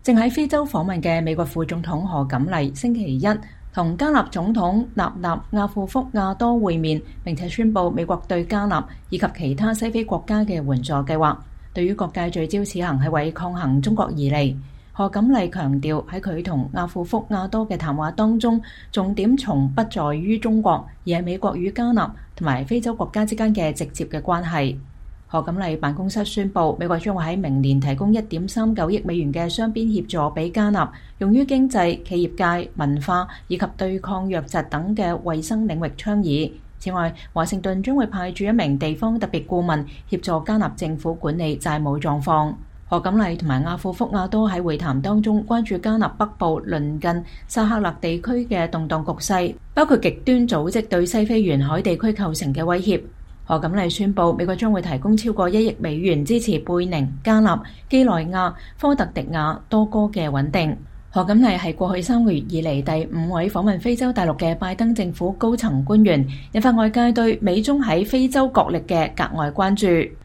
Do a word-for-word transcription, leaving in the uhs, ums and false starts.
正喺非洲訪問嘅美國副總統賀錦麗星期一同加納總統納納亞庫福亞多會面，並且宣布美國對加納以及其他西非國家嘅援助計劃。對於各界聚焦此行係為抗衡中國而嚟，賀錦麗強調喺佢同亞庫福亞多嘅談話當中，重點從不在於中國，而係美國與加納同埋非洲國家之間嘅直接嘅關係。賀錦麗辦公室宣布，美國將會喺明年提供一點三九億美元嘅雙邊協助俾加納，用於經濟、企業界、文化以及對抗瘧疾等嘅衛生領域倡議。此外，華盛頓將會派駐一名地方特別顧問協助加納政府管理債務狀況。賀錦麗同埋亞庫福亞多喺會談當中關注加納北部鄰近薩赫勒地區嘅動盪局勢，包括極端組織對西非沿海地區構成嘅威脅。賀錦麗宣布，美國將會提供超過一億美元支持貝寧、加納、幾內亞、科特迪瓦、多哥嘅穩定。賀錦麗係過去三個月以嚟第五位訪問非洲大陸嘅拜登政府高層官員，引發外界對美中喺非洲角力嘅格外關注。